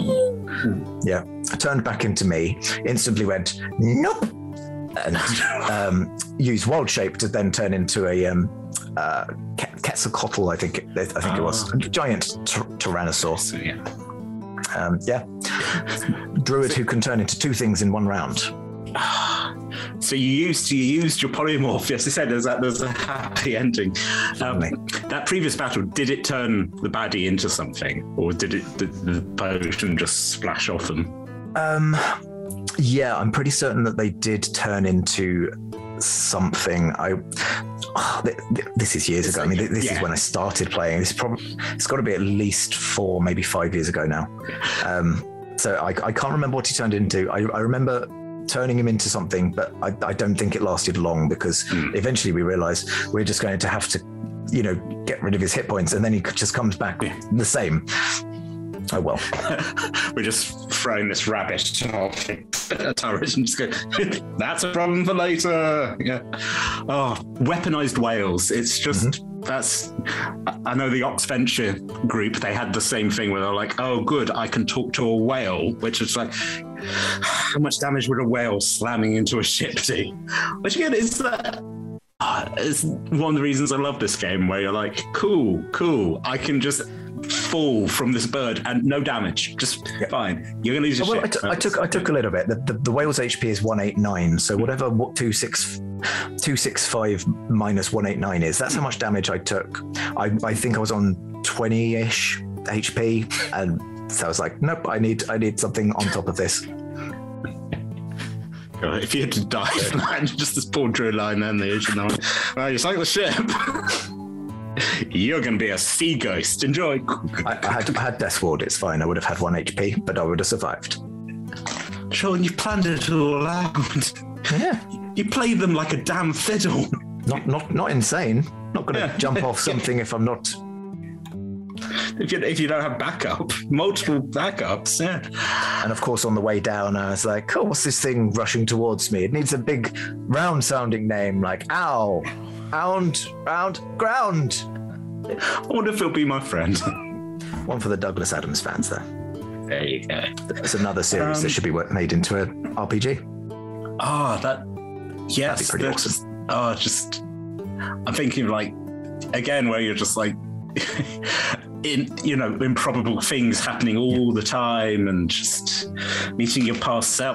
turned back into me, instantly went nope, and used wild shape to then turn into a Quetzalcoatl, I think it was, a giant tyrannosaur. So, druid who can turn into two things in one round. So you used your polymorph. Yes, I said there's a happy ending. That previous battle, did it turn the baddie into something, or did the potion just splash off them? Yeah, I'm pretty certain that they did turn into something. This is years ago. I mean, this is when I started playing. It's got to be at least 4, maybe 5 years ago now. So I can't remember what he turned into. I remember turning him into something, but I don't think it lasted long, because eventually we realized we're just going to have to, get rid of his hit points, and then he just comes back the same. Oh well. We're just throwing this rabbit off a turret and just go, that's a problem for later. Yeah. Oh, weaponized whales. It's just I know the Oxventure group, they had the same thing where they're like, oh good, I can talk to a whale, which is like, how much damage would a whale slamming into a ship do? Which again is that. It's one of the reasons I love this game, where you're like, cool, I can just fall from this bird and no damage, just fine. You're going to use your ship. I took a little bit. The whale's HP is 189, so whatever 265 minus 189 is, that's how much damage I took. I think I was on 20-ish HP, and so I was like, nope, I need something on top of this. If you had to die from that, just this poor drill line then, you sank the ship. You're going to be a sea ghost. Enjoy. I had Death Ward. It's fine. I would have had 1 HP, but I would have survived. Sean, you planned it all out. Yeah. You played them like a damn fiddle. Not insane. Not going to jump off something if I'm not. If you don't have multiple backups, yeah. And of course, on the way down, I was like, "Oh, what's this thing rushing towards me? It needs a big, round-sounding name, like ow, round, ground." I wonder if it'll be my friend. One for the Douglas Adams fans, there. There you go. It's another series that should be made into an RPG. That'd be pretty awesome. I'm thinking like, again, where you're just like. Improbable things happening all the time, and just meeting your past self.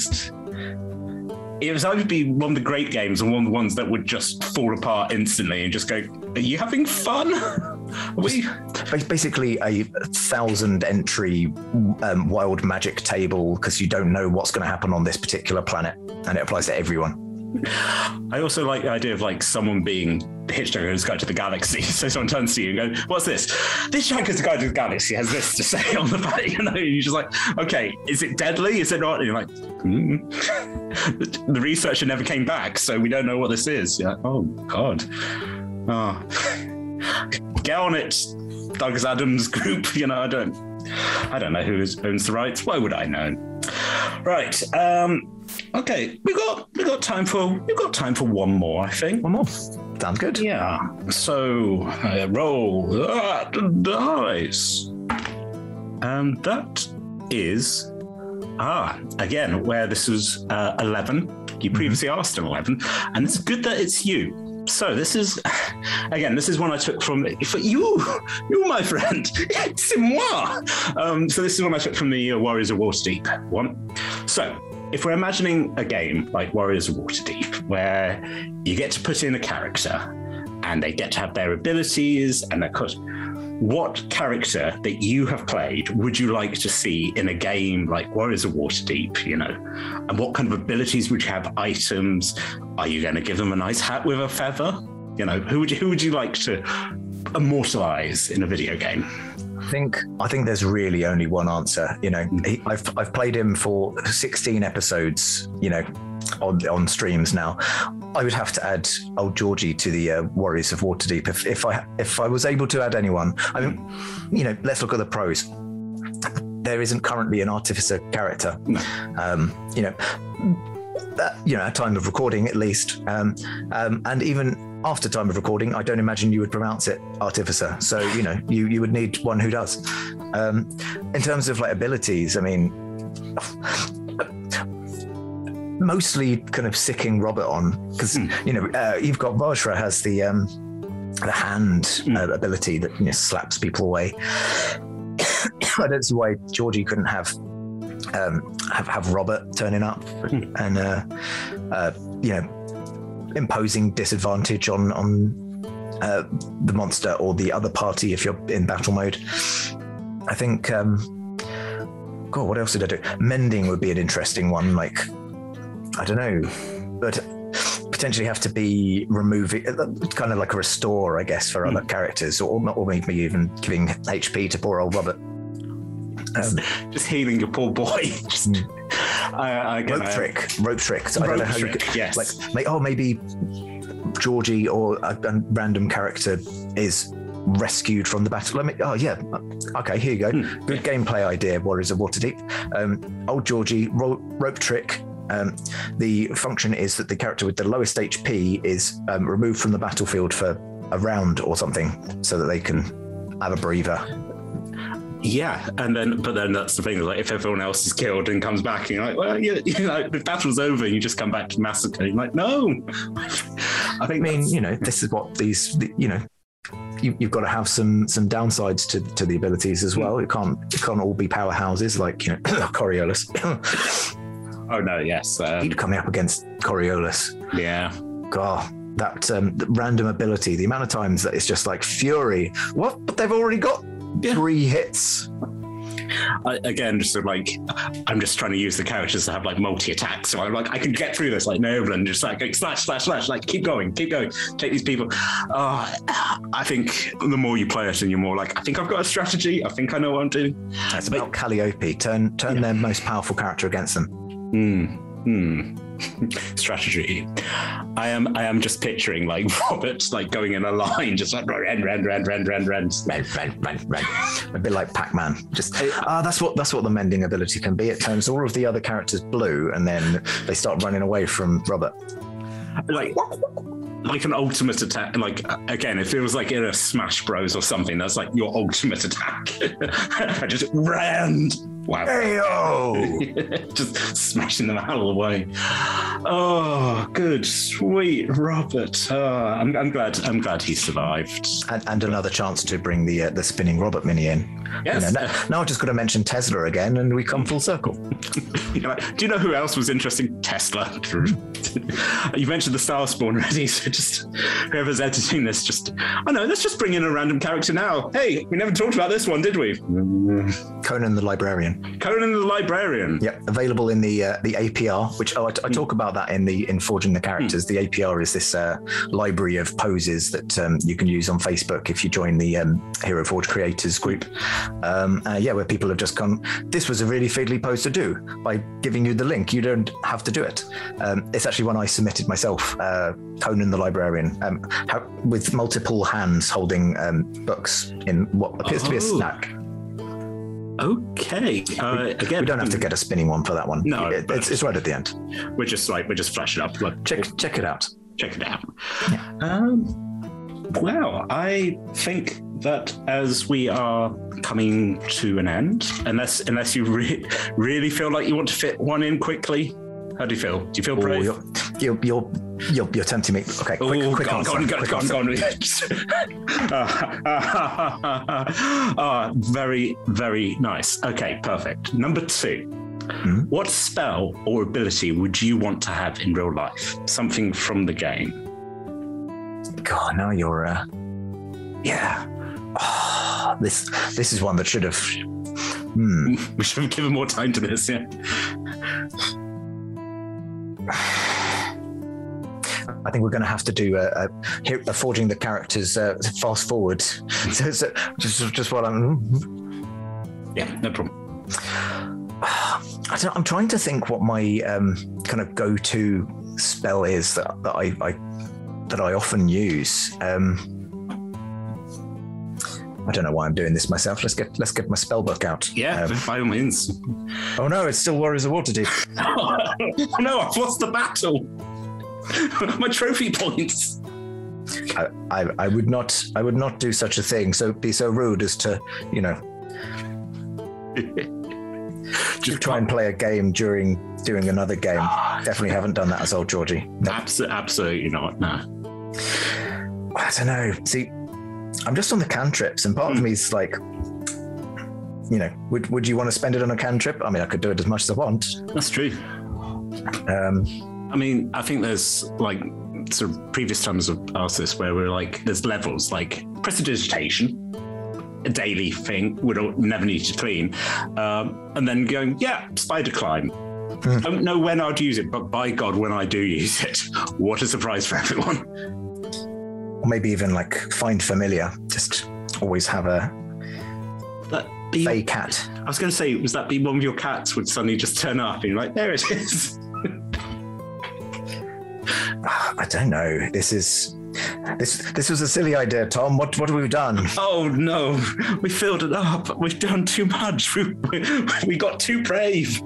It was either be one of the great games or one of the ones that would just fall apart instantly and just go, are you having fun? Basically a 1,000 entry wild magic table, because you don't know what's going to happen on this particular planet, and it applies to everyone. I also like the idea of like someone being the Hitchhiker's Guide to the Galaxy. So someone turns to you and goes, what's this? The Hitchhiker's Guide to the Galaxy has this to say on the back. You're just like, okay, is it deadly? Is it not? And you're like, The researcher never came back, so we don't know what this is. You're like, oh, God. Oh. Get on it, Douglas Adams group. I don't know who owns the rights. Why would I know? Right. Okay, we got time for one more, I think. One more. Sounds good. Yeah. So roll that dice. And that is again where this was 11. You previously asked an 11, and it's good that it's you. So this is one I took from for you, my friend. C'est moi. So this is one I took from the Warriors of Waterdeep one. So if we're imagining a game like Warriors of Waterdeep, where you get to put in a character and they get to have their abilities and their what character that you have played would you like to see in a game like Warriors of Waterdeep, and what kind of abilities would you have, items? Are you going to give them a nice hat with a feather? Who would you like to immortalize in a video game? I think there's really only one answer. I've played him for 16 episodes, on streams now. I would have to add old Georgie to the Warriors of Waterdeep if I was able to add anyone. I mean, let's look at the pros. there isn't currently an artificer character. No. At time of recording at least, and even after time of recording, I don't imagine you would pronounce it artificer. So you would need one who does. In terms of like abilities, I mean, mostly kind of sicking Robert on, because you've got Vajra has the hand ability that slaps people away. I don't see why Georgie couldn't have Robert turning up and imposing disadvantage on the monster or the other party if you're in battle mode. I think God, what else did I do? Mending would be an interesting one. Like, I don't know, but potentially have to be removing, kind of like a restore, I guess, for other characters, or maybe even giving HP to poor old Robert. Just healing your poor boy. Rope trick. So I don't know how you could, yes. Maybe Georgie or a random character is rescued from the battle. Okay, here you go. Good gameplay idea, Warriors of Waterdeep. Old Georgie, rope trick. The function is that the character with the lowest HP is removed from the battlefield for a round or something, so that they can have a breather. Yeah, but then that's the thing. Like, if everyone else is killed and comes back, and you're like, well, the battle's over, and you just come back to massacre. You're like, no. This is what these. You've got to have some downsides to the abilities as well. It can't all be powerhouses like Coriolis. Oh no, yes. He'd coming up against Coriolis. Yeah. God, that random ability. The amount of times that it's just like Fury. What? But they've already got 3 hits. I'm just trying to use the characters to have like multi attacks. So I'm like, I can get through this like Noblin, just like slash, like keep going, take these people. I think the more you play it, and you're more like, I think I've got a strategy. I think I know what I'm doing. It's about Calliope. Turn their most powerful character against them. Strategy. I am just picturing like Robert like going in a line, just like run. A bit like Pac-Man. Just that's what the mending ability can be. It turns all of the other characters blue, and then they start running away from Robert. Like an ultimate attack. Like, again, it feels like in a Smash Bros or something. That's like your ultimate attack. I just ran. Wow. Hey-o! Just smashing them out of the way. Oh, good, sweet Robert. I'm glad he survived. And another chance to bring the spinning Robert mini in. Yes. Now I've just got to mention Tesla again, and we come full circle. Do you know who else was interesting? Tesla. You mentioned the Starspawn already, so just whoever's editing this, let's just bring in a random character now. Hey, we never talked about this one, did we? Conan the Librarian. Yep, available in the APR, which I talk about that in Forging the Characters. The APR is this library of poses that you can use on Facebook if you join the Hero Forge Creators group. Where people have just gone, this was a really fiddly pose to do. By giving you the link, you don't have to do it. It's actually one I submitted myself, Conan the Librarian, with multiple hands holding books in what appears to be a snack. Okay. Again, we don't have to get a spinning one for that one. No, it's right at the end. We're just flash it up. Like, check it out. Check it out. Yeah. Well, I think that as we are coming to an end, unless you really feel like you want to fit one in quickly. How do you feel? Do you feel brave? You're tempting me. Okay, quick answer. Very, very nice. Okay, perfect. Number 2. What spell or ability would you want to have in real life? Something from the game. God, now you're yeah. Oh, this is one that should have. We should have given more time to this. Yeah. I think we're going to have to do a Forging the Characters fast forward. So just what I'm. Yeah, no problem. I'm trying to think what my kind of go-to spell is that I often use. I don't know why I'm doing this myself. Let's get my spell book out. Yeah, by all means. Oh no, it's still Warriors of Waterdeep. Oh no, I've lost the battle. My trophy points. I would not do such a thing. So be so rude as to, just try and play a game during doing another game. Definitely haven't done that as old Georgie. No. Absolutely not. No. I don't know. See, I'm just on the cantrips, and part of me is like, would you want to spend it on a cantrip? I mean, I could do it as much as I want. That's true. I mean, I think there's like sort of previous times of asked this where we're like, there's levels like prestidigitation, a daily thing, would never need to clean, and then going, spider climb. I don't know when I'd use it, but by God, when I do use it, what a surprise for everyone. Or maybe even like find familiar. Just always have a fey cat. I was going to say, was that be one of your cats would suddenly just turn up and you're like, there it is. I don't know. This was a silly idea, Tom. What have we done? Oh no, we filled it up. We've done too much. We got too brave.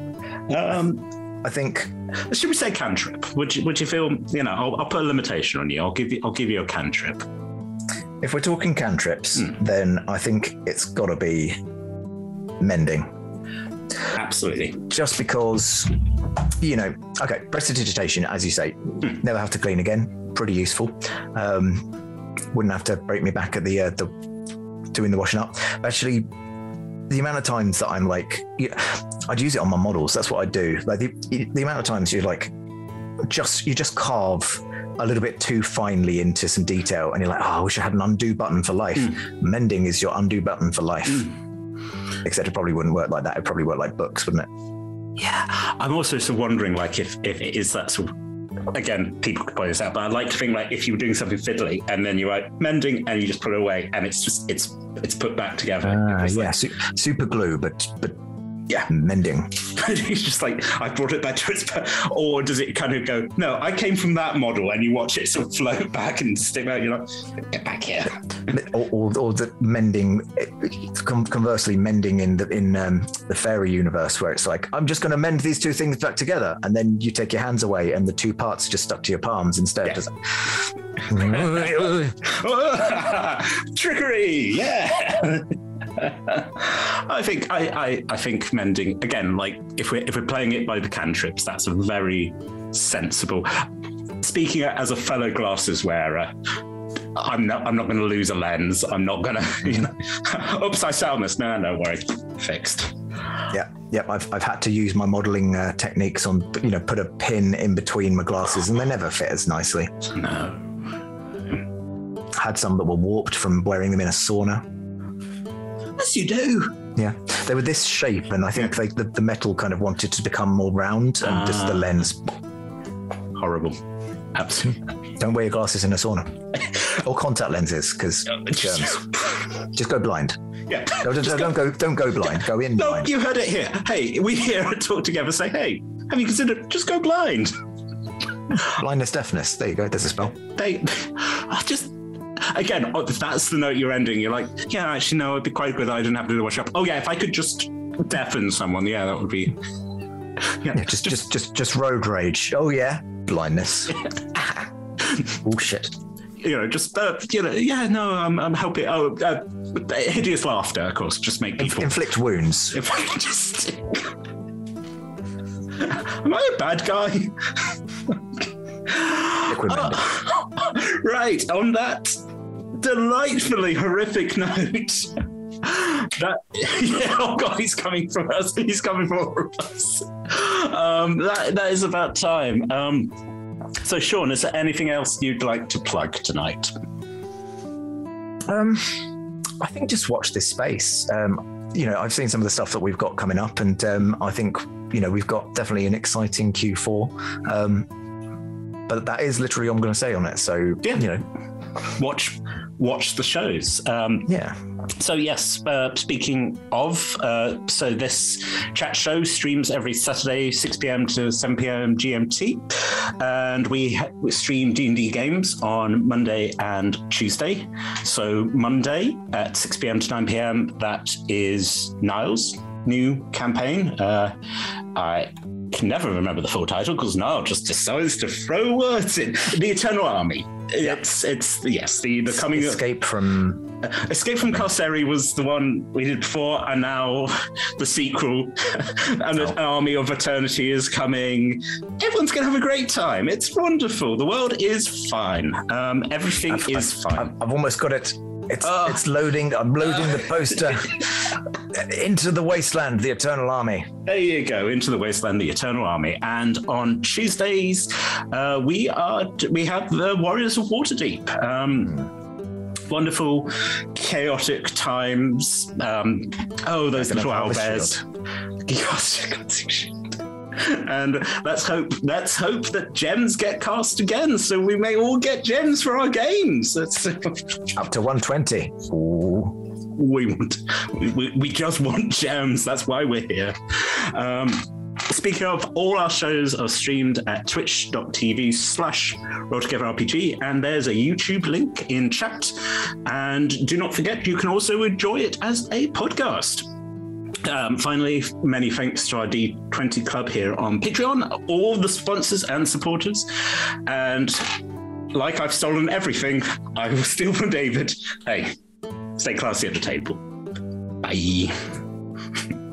I think. Should we say cantrip? Would you feel? I'll put a limitation on you. I'll give you a cantrip. If we're talking cantrips, then I think it's got to be mending. Absolutely. Just because, okay, prestidigitation, as you say, never have to clean again. Pretty useful. Wouldn't have to break me back at the doing the washing up. Actually, the amount of times that I'm like, I'd use it on my models. That's what I do. Like the amount of times you just carve a little bit too finely into some detail, and you're like, I wish I had an undo button for life. Mending is your undo button for life. Except it probably wouldn't work like that. It'd probably work like books, wouldn't it? Yeah. I'm also sort of wondering, like, if it is that sort of, again, people could point this out, but I'd like to think like if you were doing something fiddly and then you write mending and you just put it away and it's put back together. Super glue, but yeah, mending. It's just like, I brought it back to its, or does it kind of go, no, I came from that model, and you watch it sort of float back and stick out, you're like, get back here. Or the mending, conversely, mending in the fairy universe, where it's like, I'm just going to mend these two things back together, and then you take your hands away and the two parts are just stuck to your palms instead. Yeah. Trickery, yeah. I think mending, again, like if we're playing it by the cantrips, that's a very sensible. Speaking as a fellow glasses wearer, I'm not going to lose a lens. I'm not going to, oops, I soundness. No worry, fixed. Yeah. I've had to use my modelling techniques on, put a pin in between my glasses, and they never fit as nicely. No. Had some that were warped from wearing them in a sauna. Yes, you do. Yeah, they were this shape, and I think the metal kind of wanted to become more round, and just the lens. Horrible. Absolutely. Don't wear your glasses in a sauna, or contact lenses, because germs. Just go blind. Yeah. Don't go blind. Go in blind. No, you heard it here. Hey, we here at Talk Together say, hey, have you considered just go blind? Blindness, deafness. There you go. There's a spell. Again, if that's the note you're ending, you're like, yeah, actually, no, it'd be quite good. I didn't have to do the wash up. Oh, yeah, if I could just deafen someone, yeah, that would be. Yeah, just road rage. Oh, yeah, blindness. Bullshit. I'm helping. Oh, hideous laughter, of course. Just make people inflict wounds. If I could just. Am I a bad guy? Right, on that delightfully horrific note, oh God, he's coming from us. He's coming from all of us. That is about time. So, Sean, is there anything else you'd like to plug tonight? I think just watch this space. I've seen some of the stuff that we've got coming up, and I think we've got definitely an exciting Q4. But that is literally all I'm going to say on it. So, yeah. Watch watch the shows. So yes, speaking of, so this chat show streams every Saturday, 6 p.m. to 7 p.m. GMT, and we stream D&D games on Monday and Tuesday. So Monday at 6 p.m. to 9 p.m. that is Niall's new campaign. I can never remember the full title because Niall just decides to throw words in. The Eternal Army. It's the coming Escape from Carceri was the one we did before, and now the sequel, and an Army of Eternity is coming. Everyone's gonna have a great time. It's wonderful. The world is fine. Everything is fine. I've almost got it. It's loading. I'm loading the poster. Into the Wasteland, the Eternal Army. There you go, Into the Wasteland, the Eternal Army. And on Tuesdays, we have the Warriors of Waterdeep. Wonderful, chaotic times. Those little owlbears. And let's hope that gems get cast again, so we may all get gems for our games. That's up to 120. Ooh. We just want gems. That's why we're here. Speaking of, all our shows are streamed at twitch.tv/RollTogetherRPG, and there's a YouTube link in chat. And do not forget, you can also enjoy it as a podcast. Finally, many thanks to our D20 Club here on Patreon, all the sponsors and supporters. And like I've stolen everything, I will steal from David. Hey, stay classy at the table. Bye.